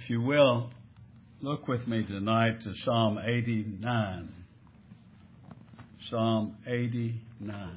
If you will, look with me tonight to Psalm 89. Psalm 89.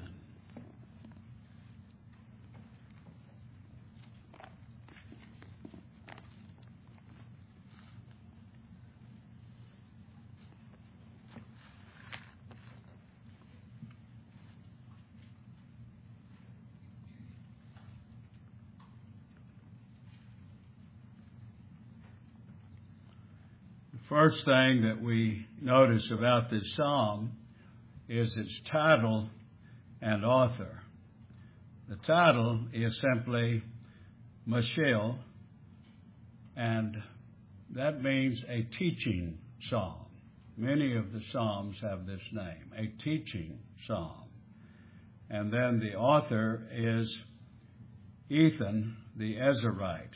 First thing that we notice about this psalm is its title and author. The title is simply Mashil, and that means a teaching psalm. Many of the psalms have this name, a teaching psalm. And then the author is Ethan the Ezrahite.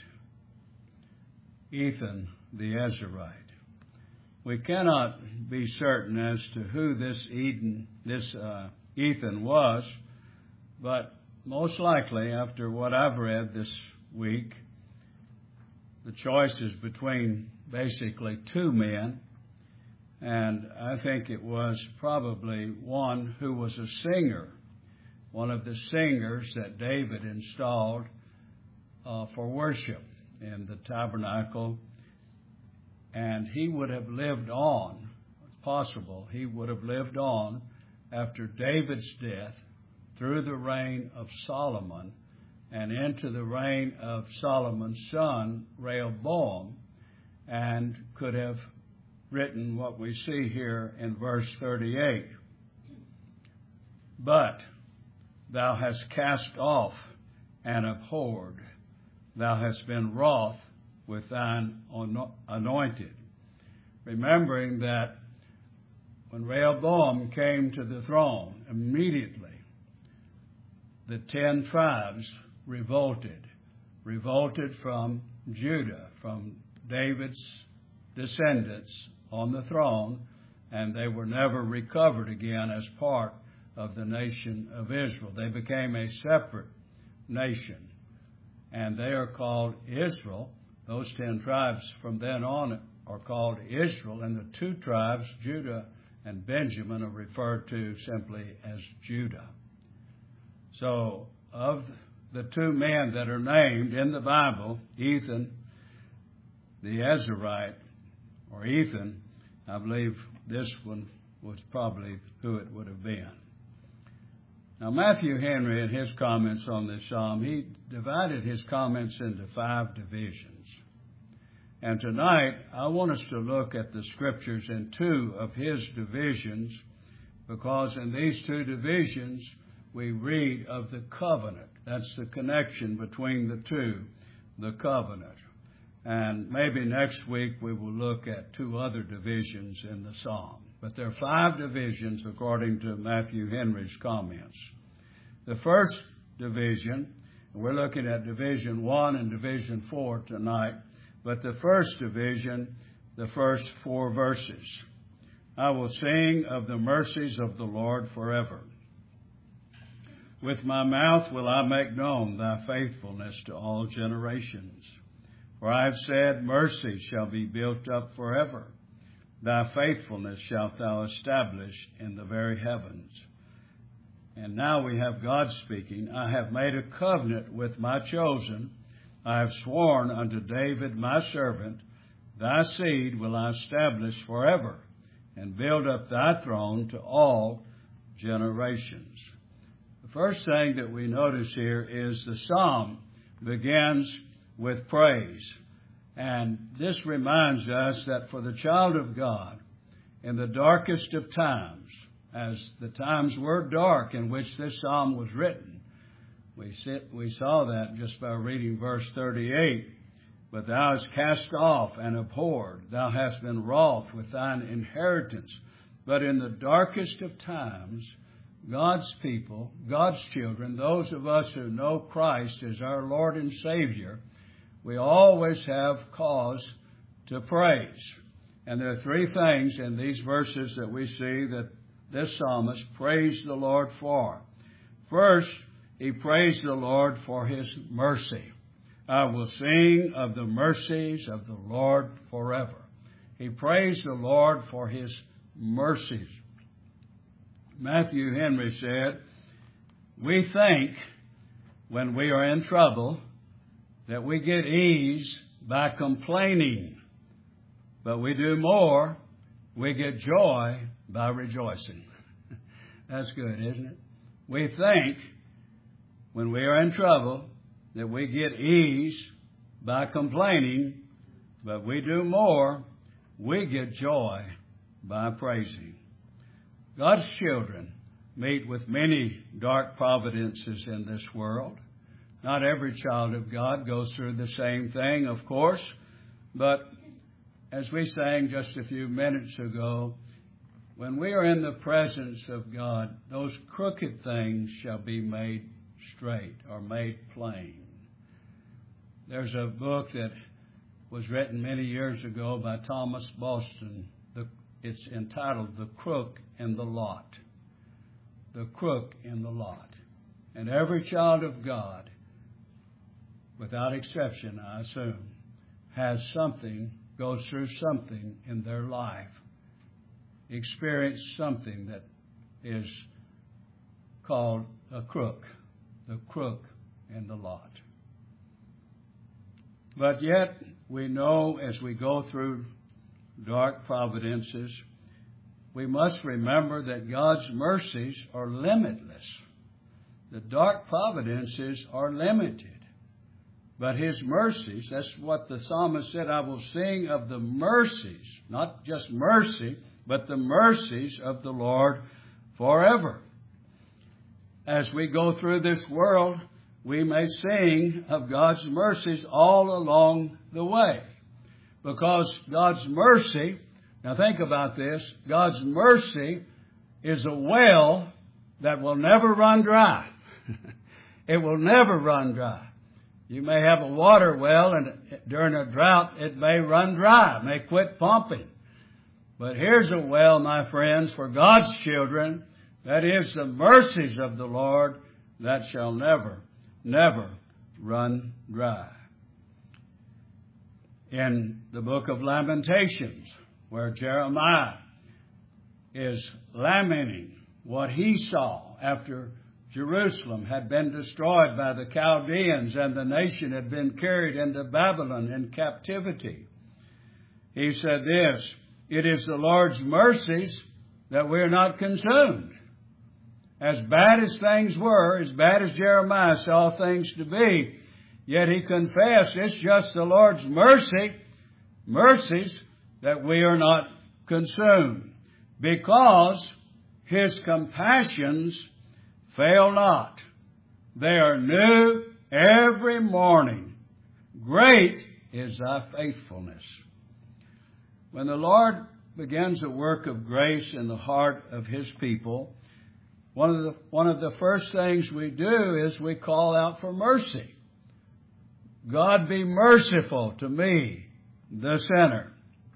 Ethan the Ezrahite. We cannot be certain as to who this Ethan was, but most likely, after what I've read this week, the choice is between basically two men, and I think it was probably one who was a singer, one of the singers that David installed for worship in the tabernacle. And he would have lived on, it's possible, he would have lived on after David's death through the reign of Solomon and into the reign of Solomon's son, Rehoboam, and could have written what we see here in verse 38. But thou hast cast off and abhorred, thou hast been wroth with thine anointed. Remembering that when Rehoboam came to the throne, immediately the 10 tribes revolted from Judah, from David's descendants on the throne, and they were never recovered again as part of the nation of Israel. They became a separate nation, and they are called Israel. Those 10 tribes from then on are called Israel, and the 2 tribes, Judah and Benjamin, are referred to simply as Judah. So, of the 2 men that are named in the Bible, Ethan the Ezrahite, or Ethan, I believe this one was probably who it would have been. Now, Matthew Henry, in his comments on this psalm, he divided his comments into 5 divisions. And tonight, I want us to look at the scriptures in 2 of his divisions, because in these 2 divisions, we read of the covenant. That's the connection between the 2, the covenant. And maybe next week we will look at 2 other divisions in the psalm. But there are 5 divisions according to Matthew Henry's comments. The first division, we're looking at division 1 and division 4 tonight, but the first division, the first 4 verses. I will sing of the mercies of the Lord forever. With my mouth will I make known thy faithfulness to all generations. For I have said, mercy shall be built up forever. Thy faithfulness shalt thou establish in the very heavens. And now we have God speaking. I have made a covenant with my chosen. I have sworn unto David my servant, thy seed will I establish forever, and build up thy throne to all generations. The first thing that we notice here is the psalm begins with praise. And this reminds us that for the child of God, in the darkest of times, as the times were dark in which this psalm was written, we saw that just by reading verse 38. But thou hast cast off and abhorred, thou hast been wroth with thine inheritance. But in the darkest of times, God's people, God's children, those of us who know Christ as our Lord and Savior, we always have cause to praise. And there are 3 things in these verses that we see that this psalmist praised the Lord for. First, he praised the Lord for his mercy. I will sing of the mercies of the Lord forever. He praised the Lord for His mercies. Matthew Henry said, we think when we are in trouble that we get ease by complaining, but we do more, we get joy by rejoicing. That's good, isn't it? We think when we are in trouble that we get ease by complaining, but we do more, we get joy by praising. God's children meet with many dark providences in this world. Not every child of God goes through the same thing, of course, but as we sang just a few minutes ago, when we are in the presence of God, those crooked things shall be made straight or made plain. There's a book that was written many years ago by Thomas Boston. It's entitled The Crook in the Lot. The Crook in the Lot. And every child of God, without exception, I assume, has something, goes through something in their life, experience something that is called a crook, the crook in the lot. But yet, we know as we go through dark providences, we must remember that God's mercies are limitless. The dark providences are limited. But His mercies, that's what the psalmist said, I will sing of the mercies, not just mercy, but the mercies of the Lord forever. As we go through this world, we may sing of God's mercies all along the way. Because God's mercy, now think about this, God's mercy is a well that will never run dry. It will never run dry. You may have a water well, and during a drought, it may run dry, may quit pumping. But here's a well, my friends, for God's children, that is the mercies of the Lord that shall never, never run dry. In the book of Lamentations, where Jeremiah is lamenting what he saw after Jerusalem had been destroyed by the Chaldeans and the nation had been carried into Babylon in captivity. He said this, it is the Lord's mercies that we're not consumed. As bad as things were, as bad as Jeremiah saw things to be, yet he confessed it's just the Lord's mercies that we are not consumed, because His compassions fail not. They are new every morning. Great is thy faithfulness. When the Lord begins a work of grace in the heart of His people, one of the first things we do is we call out for mercy. God, be merciful to me, the sinner.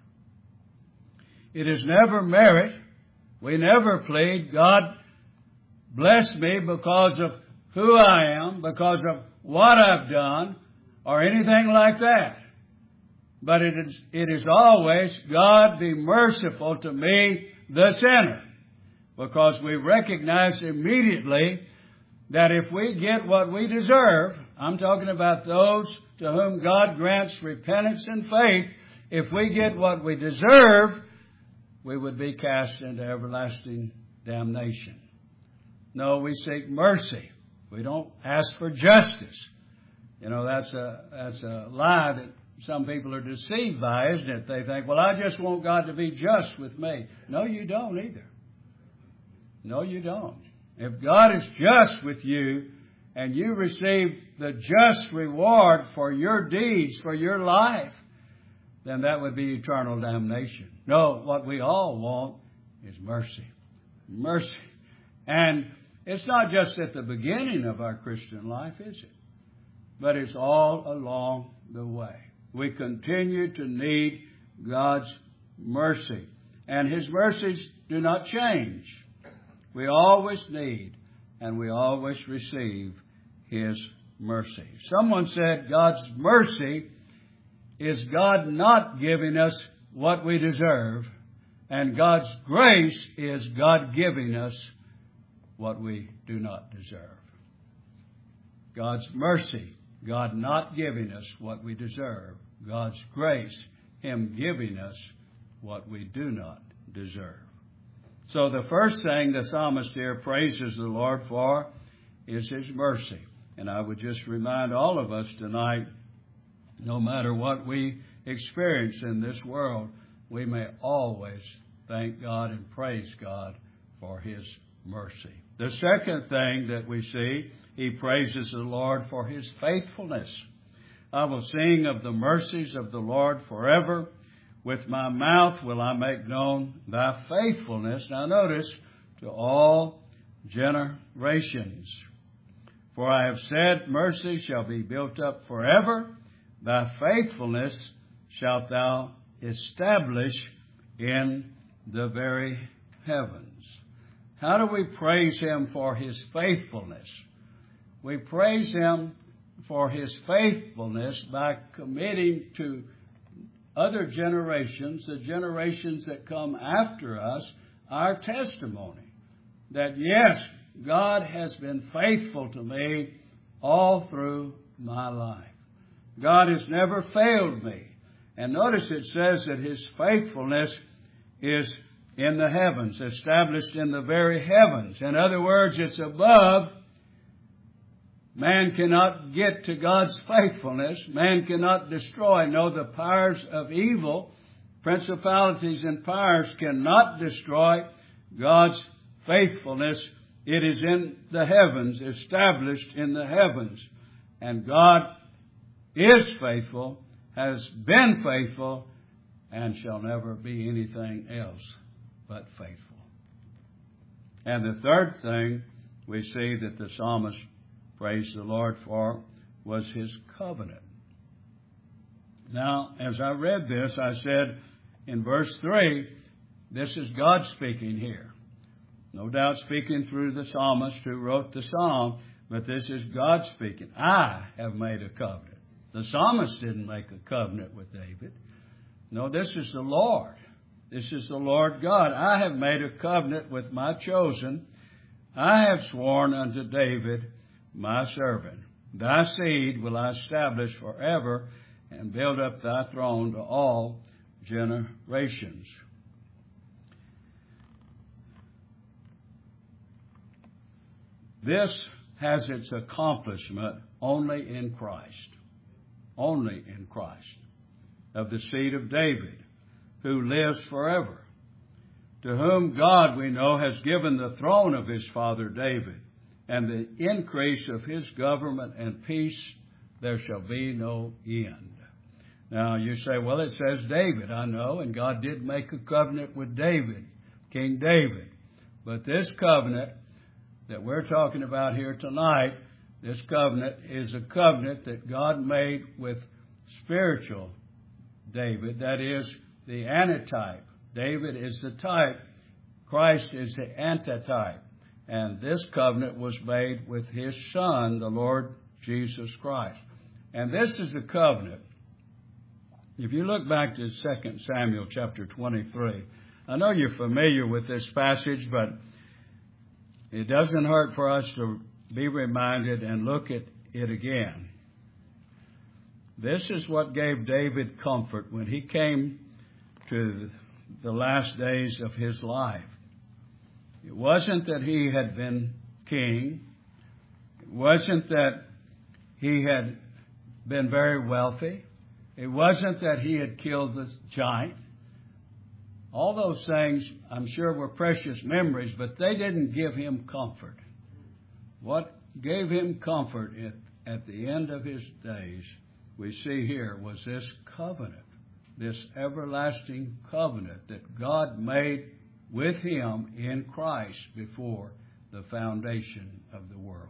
It is never merit. We never plead, God, bless me because of who I am, because of what I've done, or anything like that. But it is always, God, be merciful to me, the sinner. Because we recognize immediately that if we get what we deserve, I'm talking about those to whom God grants repentance and faith, if we get what we deserve, we would be cast into everlasting damnation. No, we seek mercy. We don't ask for justice. You know, that's a lie that some people are deceived by, isn't it? They think, well, I just want God to be just with me. No, you don't either. No, you don't. If God is just with you and you receive the just reward for your deeds, for your life, then that would be eternal damnation. No, what we all want is mercy. Mercy. And it's not just at the beginning of our Christian life, is it? But it's all along the way. We continue to need God's mercy. And His mercies do not change. We always need and we always receive His mercy. Someone said God's mercy is God not giving us what we deserve, and God's grace is God giving us what we do not deserve. God's mercy, God not giving us what we deserve. God's grace, Him giving us what we do not deserve. So the first thing the psalmist here praises the Lord for is His mercy. And I would just remind all of us tonight, no matter what we experience in this world, we may always thank God and praise God for His mercy. The second thing that we see, he praises the Lord for His faithfulness. I will sing of the mercies of the Lord forever. With my mouth will I make known thy faithfulness. Now notice, to all generations. For I have said, mercy shall be built up forever. Thy faithfulness shalt thou establish in the very heavens. How do we praise Him for His faithfulness? We praise Him for His faithfulness by committing to other generations, the generations that come after us, our testimony. That yes, God has been faithful to me all through my life. God has never failed me. And notice it says that His faithfulness is in the heavens, established in the very heavens. In other words, it's above. Man cannot get to God's faithfulness. Man cannot destroy. No, the powers of evil, principalities and powers cannot destroy God's faithfulness. It is in the heavens, established in the heavens. And God is faithful, has been faithful, and shall never be anything else but faithful. And the third thing we see that the psalmist praised the Lord for was His covenant. Now, as I read this, I said in verse 3, this is God speaking here. No doubt speaking through the psalmist who wrote the psalm, but this is God speaking. I have made a covenant. The psalmist didn't make a covenant with David. No, this is the Lord. This is the Lord God. I have made a covenant with my chosen. I have sworn unto David, my servant. Thy seed will I establish forever and build up thy throne to all generations. This has its accomplishment only in Christ. Only in Christ. Of the seed of David, who lives forever, to whom God, we know, has given the throne of his father David, and the increase of his government and peace there shall be no end. Now you say, well, it says David. I know, and God did make a covenant with David, King David. But this covenant that we're talking about here tonight, this covenant is a covenant that God made with spiritual David, that is the antitype. David is the type. Christ is the antitype. And this covenant was made with His Son, the Lord Jesus Christ. And this is the covenant. If you look back to 2 Samuel chapter 23, I know you're familiar with this passage, but it doesn't hurt for us to be reminded and look at it again. This is what gave David comfort when he came to the last days of his life. It wasn't that he had been king. It wasn't that he had been very wealthy. It wasn't that he had killed the giant. All those things, I'm sure, were precious memories, but they didn't give him comfort. What gave him comfort at the end of his days, we see here, was this covenant, this everlasting covenant that God made with him in Christ before the foundation of the world.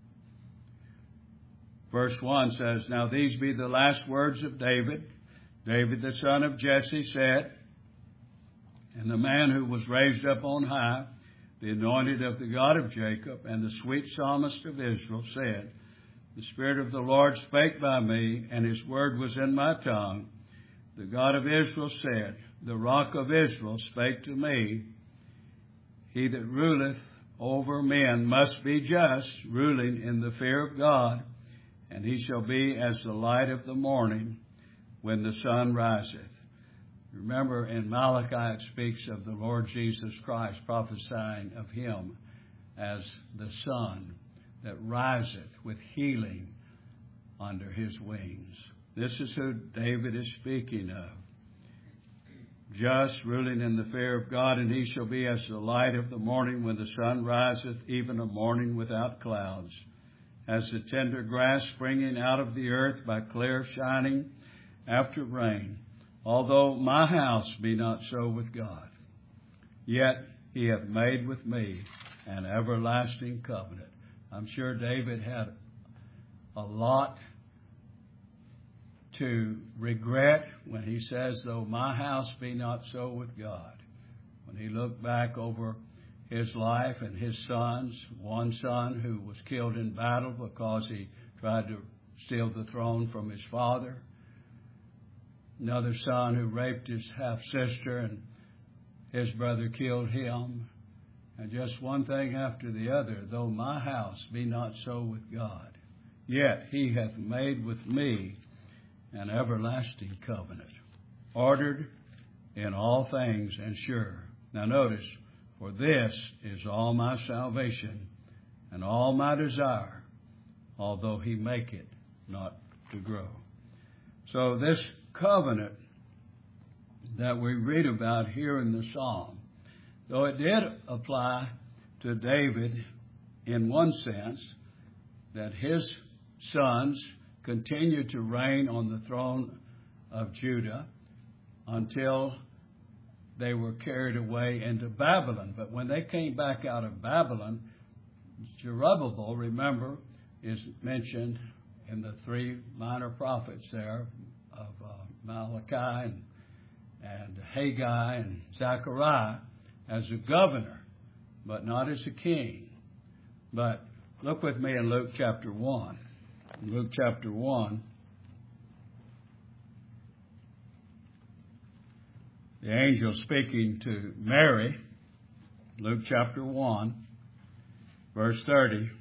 Verse 1 says, Now these be the last words of David. David the son of Jesse said, and the man who was raised up on high, the anointed of the God of Jacob, and the sweet psalmist of Israel said, The Spirit of the Lord spake by me, and his word was in my tongue. The God of Israel said, the Rock of Israel spake to me, he that ruleth over men must be just, ruling in the fear of God, and he shall be as the light of the morning when the sun riseth. Remember, in Malachi it speaks of the Lord Jesus Christ, prophesying of him as the sun that riseth with healing under his wings. This is who David is speaking of. Just, ruling in the fear of God, and he shall be as the light of the morning when the sun riseth, even a morning without clouds, as the tender grass springing out of the earth by clear shining after rain. Although my house be not so with God, yet he hath made with me an everlasting covenant. I'm sure David had a lot to regret when he says, though my house be not so with God. When he looked back over his life and his sons, one son who was killed in battle because he tried to steal the throne from his father, another son who raped his half-sister and his brother killed him, and just one thing after the other. Though my house be not so with God, yet he hath made with me an everlasting covenant, ordered in all things and sure. Now notice, for this is all my salvation and all my desire, although he make it not to grow. So this covenant that we read about here in the Psalm, though it did apply to David in one sense, that his sons continued to reign on the throne of Judah until they were carried away into Babylon. But when they came back out of Babylon, Zerubbabel, remember, is mentioned in the three minor prophets there of Malachi and Haggai and Zechariah as a governor, but not as a king. But look with me in Luke chapter 1. Luke chapter 1, the angel speaking to Mary, Luke chapter 1, verse 30.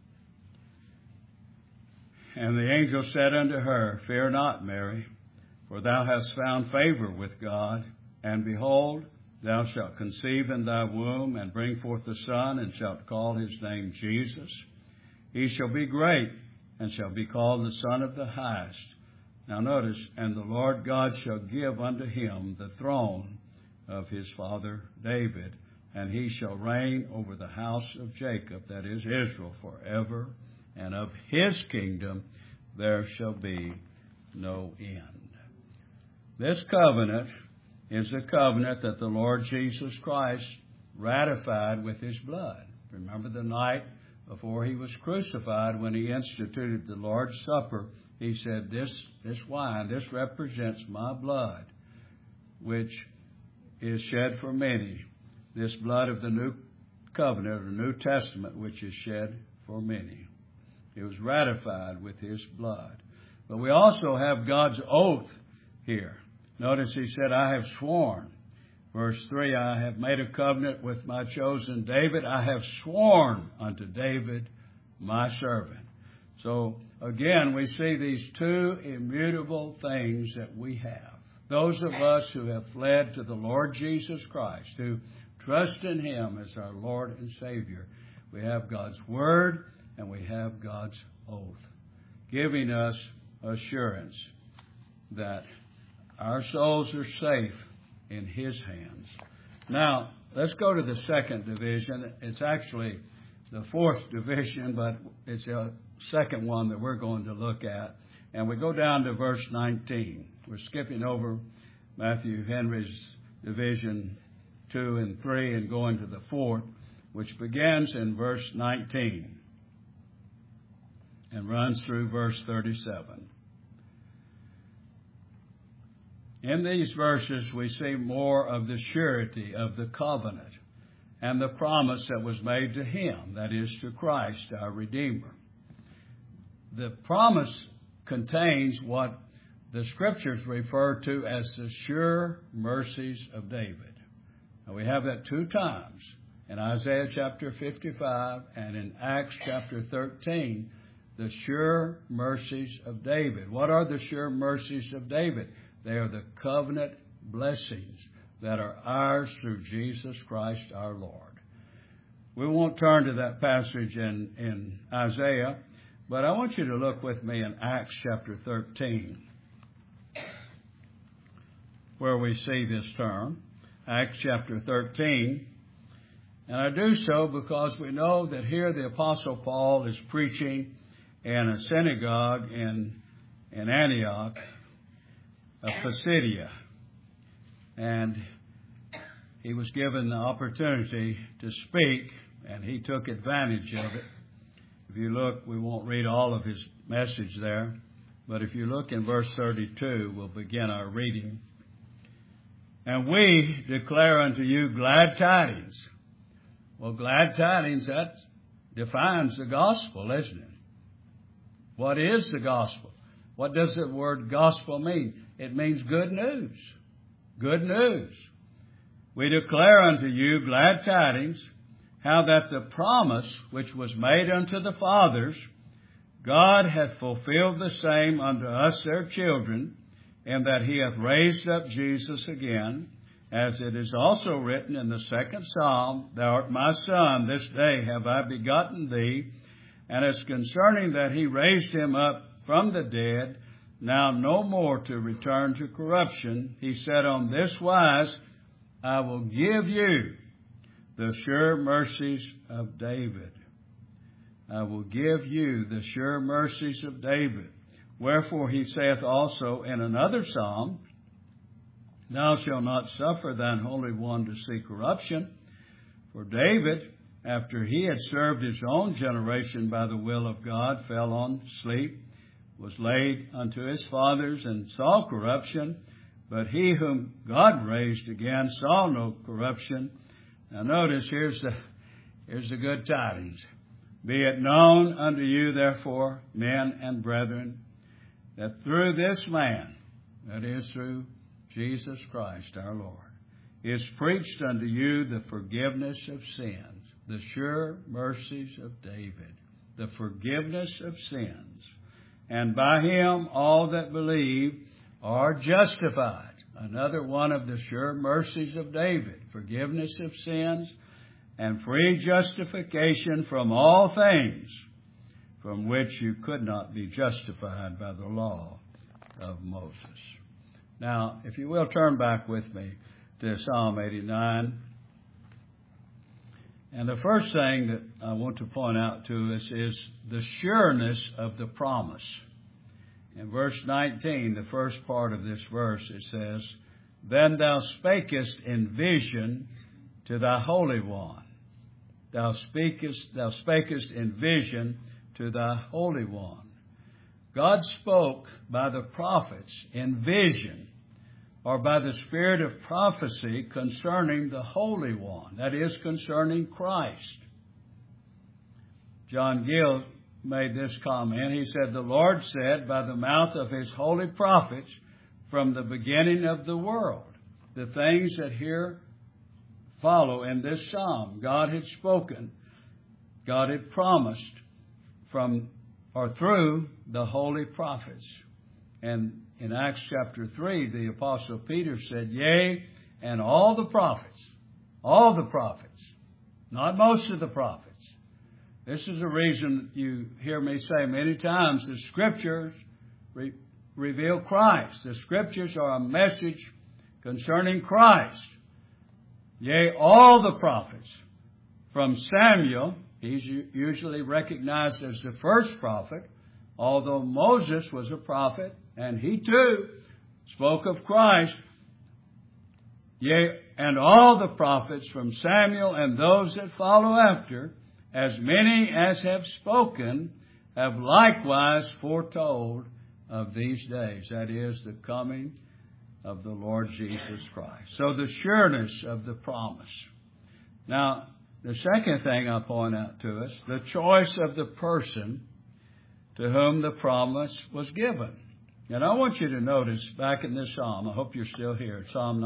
And the angel said unto her, Fear not, Mary, for thou hast found favor with God, and behold, thou shalt conceive in thy womb, and bring forth a son, and shalt call his name Jesus. He shall be great, and shall be called the Son of the Highest. Now notice, and the Lord God shall give unto him the throne of his father David, and he shall reign over the house of Jacob, that is Israel, forever, and of his kingdom there shall be no end. This covenant is the covenant that the Lord Jesus Christ ratified with his blood. Remember the night before he was crucified, when he instituted the Lord's Supper, he said, this wine, this represents my blood, which is shed for many. This blood of the new covenant, or New Testament, which is shed for many. It was ratified with his blood. But we also have God's oath here. Notice he said, I have sworn. Verse 3, I have made a covenant with my chosen David. I have sworn unto David, my servant. So, again, we see these two immutable things that we have. Those of us who have fled to the Lord Jesus Christ, who trust in him as our Lord and Savior, we have God's Word and we have God's oath, giving us assurance that our souls are safe in his hands. Now, let's go to the second division. It's actually the fourth division, but it's the second one that we're going to look at. And we go down to verse 19. We're skipping over Matthew Henry's division 2 and 3 and going to the fourth, which begins in verse 19 and runs through verse 37. In these verses, we see more of the surety of the covenant and the promise that was made to him, that is, to Christ, our Redeemer. the promise contains what the Scriptures refer to as the sure mercies of David. Now, we have that 2 times in Isaiah chapter 55 and in Acts chapter 13, the sure mercies of David. What are the sure mercies of David? They are the covenant blessings that are ours through Jesus Christ our Lord. We won't turn to that passage in Isaiah, but I want you to look with me in Acts chapter 13, where we see this term, Acts chapter 13. And I do so because we know that here the Apostle Paul is preaching in a synagogue in Antioch of Pisidia. And he was given the opportunity to speak, and he took advantage of it. If you look, we won't read all of his message there, but if you look in verse 32, we'll begin our reading. And we declare unto you glad tidings. Well, glad tidings, that defines the gospel, isn't it? What is the gospel? What does the word gospel mean? It means good news. Good news. We declare unto you glad tidings, how that the promise which was made unto the fathers, God hath fulfilled the same unto us their children, and that he hath raised up Jesus again, as it is also written in the 2nd Psalm, Thou art my son, this day have I begotten thee. And as concerning that he raised him up from the dead, now no more to return to corruption, he said on this wise, I will give you the sure mercies of David. I will give you the sure mercies of David. Wherefore he saith also in another psalm, Thou shalt not suffer thine Holy One to see corruption. For David, after he had served his own generation by the will of God, fell on sleep, was laid unto his fathers, and saw corruption. But he whom God raised again saw no corruption. Now notice, here's the good tidings. Be it known unto you, therefore, men and brethren, that through this man, that is through Jesus Christ our Lord, is preached unto you the forgiveness of sins, the sure mercies of David, the forgiveness of sins. And by him all that believe are justified. Another one of the sure mercies of David, forgiveness of sins and free justification from all things from which you could not be justified by the law of Moses. Now, if you will, turn back with me to Psalm 89. And the first thing that I want to point out to us is the sureness of the promise. In verse 19, the first part of this verse, it says, Then thou spakest in vision to thy Holy One. Thou spakest in vision to thy Holy One. God spoke by the prophets in vision, or by the spirit of prophecy concerning the Holy One, that is, concerning Christ. John Gill made this comment. He said, The Lord said by the mouth of his holy prophets from the beginning of the world. The things that here follow in this psalm, God had spoken, God had promised from or through the holy prophets. And in Acts chapter 3, the Apostle Peter said, Yea, and all the prophets, not most of the prophets. This is a reason you hear me say many times, the Scriptures reveal Christ. The Scriptures are a message concerning Christ. Yea, all the prophets. From Samuel, he's usually recognized as the first prophet, although Moses was a prophet, and he too spoke of Christ. Yea, and all the prophets from Samuel and those that follow after, as many as have spoken, have likewise foretold of these days. That is, the coming of the Lord Jesus Christ. So the sureness of the promise. Now, the second thing I point out to us, the choice of the person to whom the promise was given. And I want you to notice back in this psalm, I hope you're still here, Psalm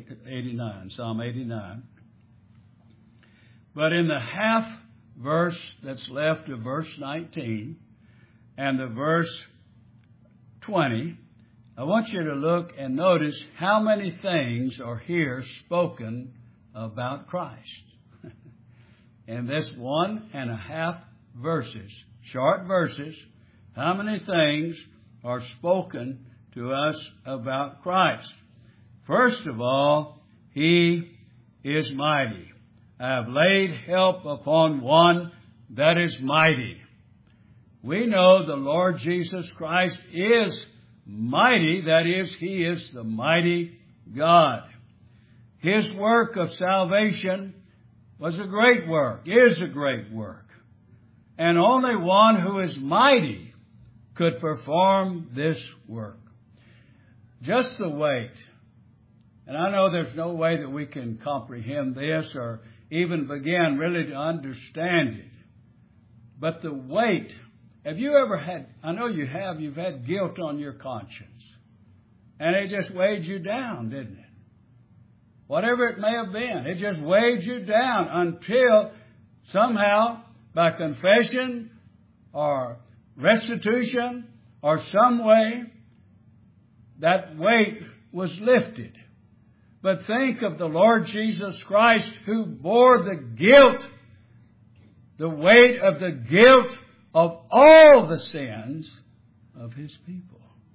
89. But in the half verse that's left of verse 19 and the verse 20, I want you to look and notice how many things are here spoken about Christ. In this 1.5 verses, short verses, how many things are spoken to us about Christ? First of all, He is mighty. I have laid help upon one that is mighty. We know the Lord Jesus Christ is mighty, that is, He is the mighty God. His work of salvation was a great work, is a great work. And only one who is mighty could perform this work. Just the weight. And I know there's no way that we can comprehend this or even begin really to understand it. But the weight. Have you ever had, I know you have, you've had guilt on your conscience. And it just weighed you down, didn't it? Whatever it may have been, it just weighed you down until somehow by confession or restitution or some way that weight was lifted. But think of the Lord Jesus Christ who bore the guilt, the weight of the guilt of all the sins of His people.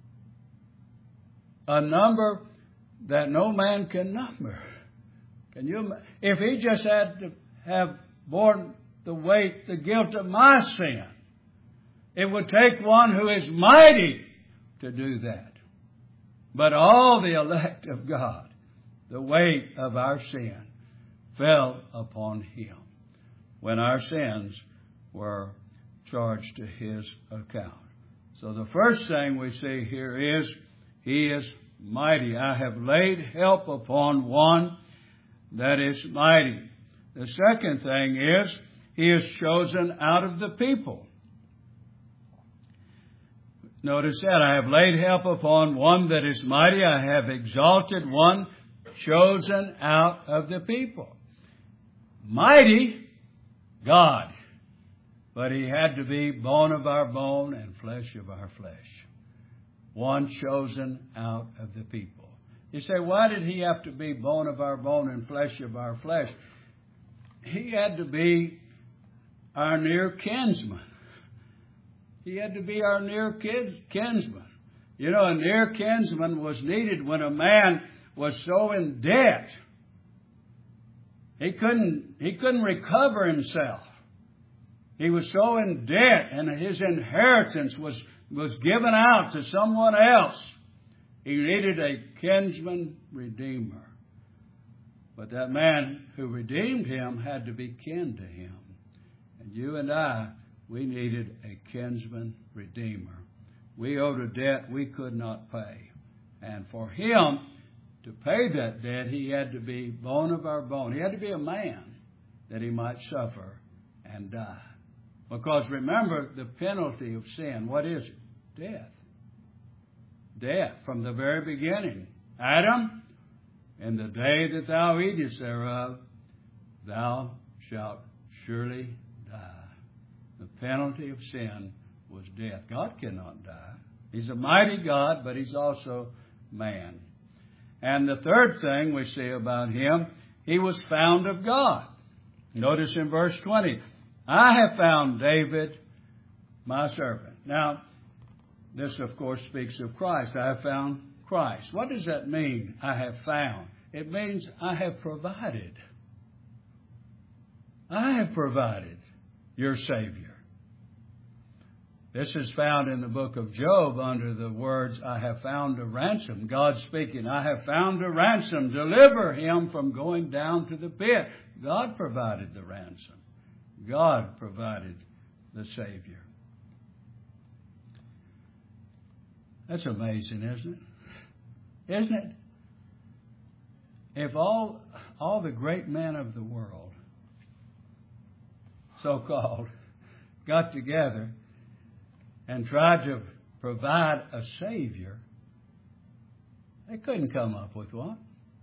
A number that no man can number. Can you? If He just had to have borne the weight, the guilt of my sin, it would take one who is mighty to do that. But all the elect of God, the weight of our sin fell upon Him when our sins were charged to His account. So the first thing we see here is He is mighty. I have laid help upon one that is mighty. The second thing is He is chosen out of the people. Notice that. I have laid help upon one that is mighty. I have exalted one chosen out of the people. Mighty, God. But He had to be bone of our bone and flesh of our flesh. One chosen out of the people. You say, why did He have to be bone of our bone and flesh of our flesh? He had to be our near kinsman. He had to be our near kinsman. You know, a near kinsman was needed when a man was so in debt. He couldn't recover himself. He was so in debt, and his inheritance was given out to someone else. He needed a kinsman redeemer. But that man who redeemed him had to be kin to him. And you and I, we needed a kinsman redeemer. We owed a debt we could not pay. And for him to pay that debt, he had to be bone of our bone. He had to be a man that he might suffer and die. Because remember, the penalty of sin, what is it? Death. Death from the very beginning. Adam, in the day that thou eatest thereof, thou shalt surely die. The penalty of sin was death. God cannot die. He's a mighty God, but He's also man. And the third thing we see about Him, He was found of God. Notice in verse 20, I have found David, my servant. Now, this, of course, speaks of Christ. I have found Christ. What does that mean, I have found? It means I have provided. I have provided your Savior. This is found in the book of Job under the words, I have found a ransom. God speaking, I have found a ransom. Deliver him from going down to the pit. God provided the ransom. God provided the Savior. That's amazing, isn't it? Isn't it? If all the great men of the world, so-called, got together and tried to provide a Savior, they couldn't come up with one.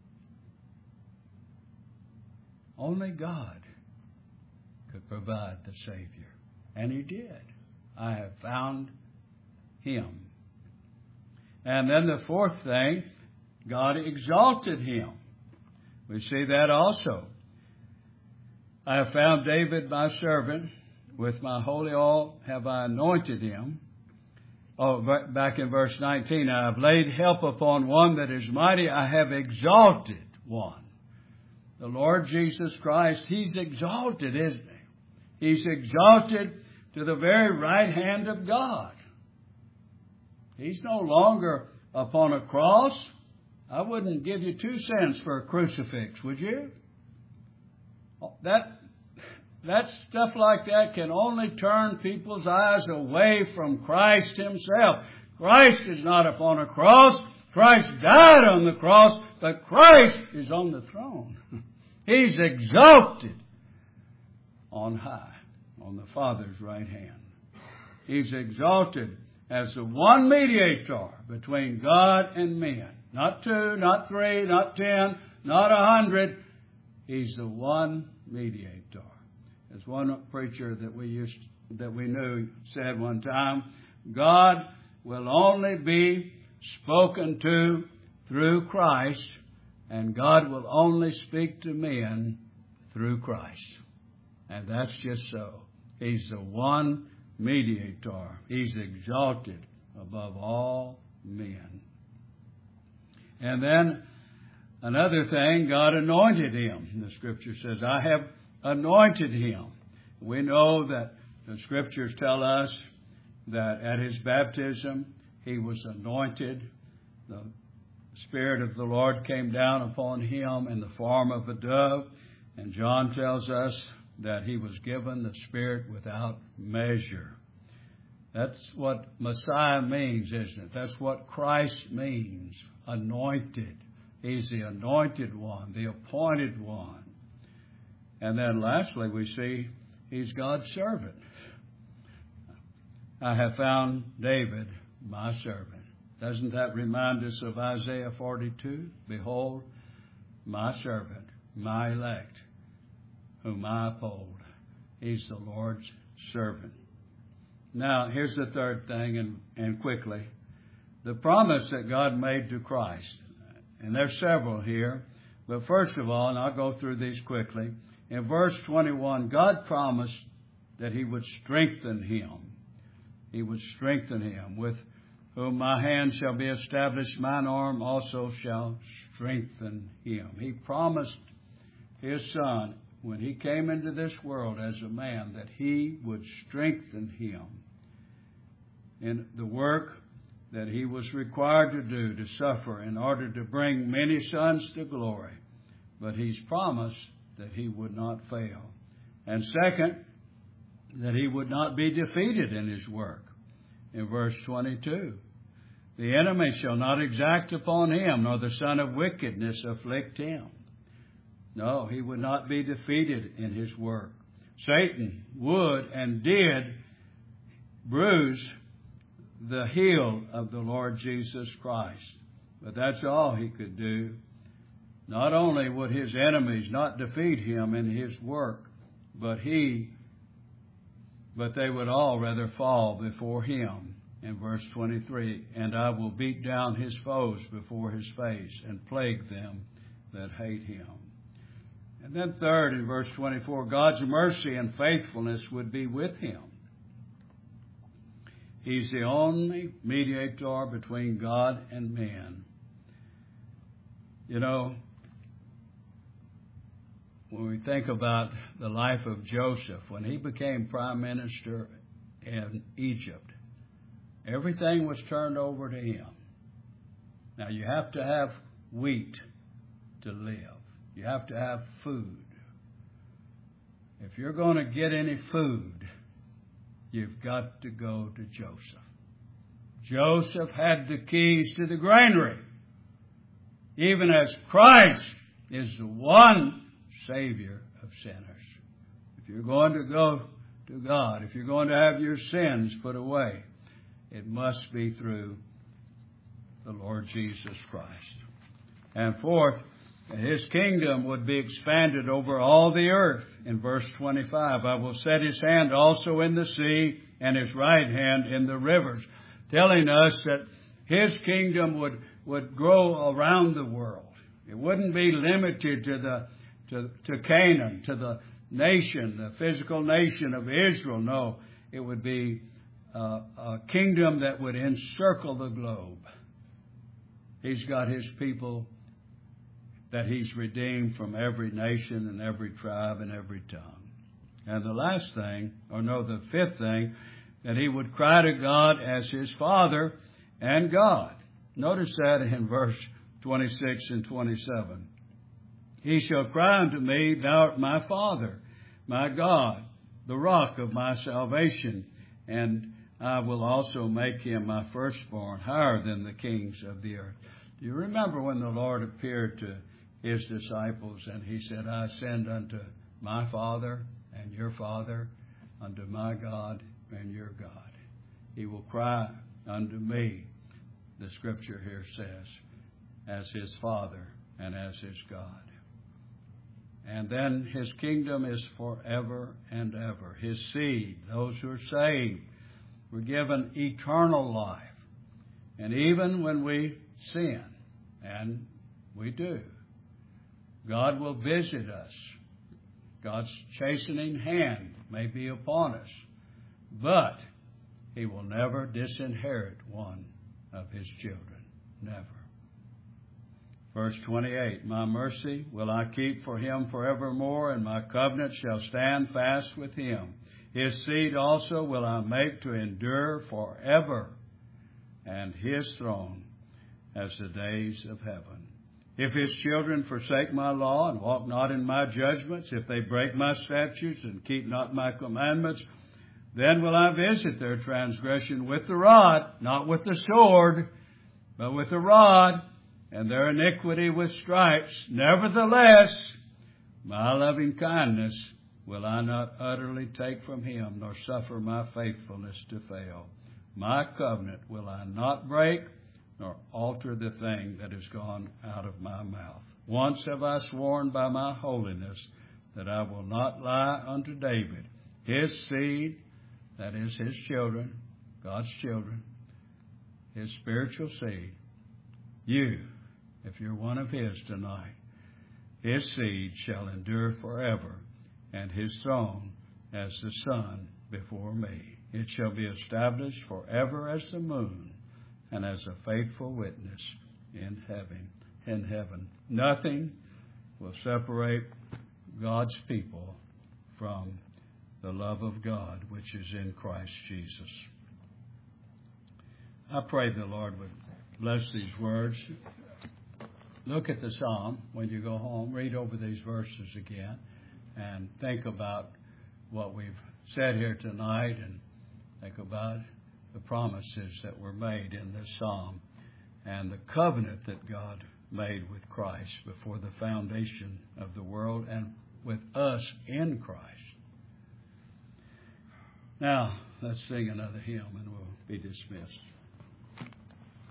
Only God could provide the Savior. And He did. I have found Him. And then the fourth thing, God exalted Him. We see that also. I have found David my servant. With my holy oil have I anointed him. Oh, back in verse 19, I have laid help upon one that is mighty. I have exalted one. The Lord Jesus Christ, He's exalted, isn't He? He's exalted to the very right hand of God. He's no longer upon a cross. I wouldn't give you 2 cents for a crucifix, would you? That stuff like that can only turn people's eyes away from Christ Himself. Christ is not upon a cross. Christ died on the cross, but Christ is on the throne. He's exalted on high, on the Father's right hand. He's exalted as the one mediator between God and men. Not 2, not 3, not 10, not 100. He's the one mediator. As one preacher that we knew said one time, God will only be spoken to through Christ, and God will only speak to men through Christ. And that's just so. He's the one mediator. He's exalted above all men. And then another thing, God anointed Him. The Scripture says, I have anointed Him. We know that the Scriptures tell us that at His baptism, He was anointed. The Spirit of the Lord came down upon Him in the form of a dove. And John tells us that He was given the Spirit without measure. That's what Messiah means, isn't it? That's what Christ means. Anointed. He's the anointed one, the appointed one. And then lastly, we see He's God's servant. I have found David, my servant. Doesn't that remind us of Isaiah 42? Behold, my servant, my elect, whom I uphold. He's the Lord's servant. Now, here's the third thing, and quickly. The promise that God made to Christ. And there's several here. But first of all, and I'll go through these quickly. In verse 21, God promised that He would strengthen him. He would strengthen him. With whom my hand shall be established, mine arm also shall strengthen him. He promised His Son, when He came into this world as a man, that He would strengthen him in the work that He was required to do, to suffer in order to bring many sons to glory. But He's promised that He would not fail. And second, that He would not be defeated in His work. In verse 22, the enemy shall not exact upon Him, nor the son of wickedness afflict Him. No, He would not be defeated in His work. Satan would and did bruise the heel of the Lord Jesus Christ. But that's all he could do. Not only would His enemies not defeat Him in His work, but they would all rather fall before Him. In verse 23, and I will beat down His foes before His face and plague them that hate Him. And then third, in verse 24, God's mercy and faithfulness would be with Him. He's the only mediator between God and man. You know, when we think about the life of Joseph, when he became prime minister in Egypt, everything was turned over to him. Now, you have to have wheat to live. You have to have food. If you're going to get any food, you've got to go to Joseph. Joseph had the keys to the granary. Even as Christ is the one Savior of sinners. If you're going to go to God, if you're going to have your sins put away, it must be through the Lord Jesus Christ. And fourth, His kingdom would be expanded over all the earth. In verse 25, I will set His hand also in the sea and His right hand in the rivers, telling us that His kingdom would grow around the world. It wouldn't be limited to Canaan, to the nation, the physical nation of Israel. No, it would be a kingdom that would encircle the globe. He's got His people that He's redeemed from every nation and every tribe and every tongue. And the fifth thing, that He would cry to God as His Father and God. Notice that in verse 26 and 27. He shall cry unto me, Thou art my Father, my God, the rock of my salvation, and I will also make him my firstborn, higher than the kings of the earth. Do you remember when the Lord appeared to His disciples and He said, I ascend unto my Father and your Father, unto my God and your God. He will cry unto me, the Scripture here says, as His Father and as His God. And then His kingdom is forever and ever. His seed, those who are saved, were given eternal life. And even when we sin, and we do, God will visit us. God's chastening hand may be upon us, but He will never disinherit one of His children. Never. Verse 28, My mercy will I keep for him forevermore, and my covenant shall stand fast with him. His seed also will I make to endure forever, and his throne as the days of heaven. If his children forsake my law and walk not in my judgments, if they break my statutes and keep not my commandments, then will I visit their transgression with the rod, not with the sword, but with the rod, and their iniquity with stripes. Nevertheless, my loving kindness will I not utterly take from him, nor suffer my faithfulness to fail. My covenant will I not break, nor alter the thing that has gone out of my mouth. Once have I sworn by my holiness that I will not lie unto David. His seed, that is his children, God's children, his spiritual seed, you, if you're one of his tonight, his seed shall endure forever, and his throne as the sun before me. It shall be established forever as the moon, and as a faithful witness in heaven. Nothing will separate God's people from the love of God, which is in Christ Jesus. I pray the Lord would bless these words. Look at the psalm when you go home. Read over these verses again and think about what we've said here tonight, and think about the promises that were made in this psalm and the covenant that God made with Christ before the foundation of the world and with us in Christ. Now, let's sing another hymn and we'll be dismissed.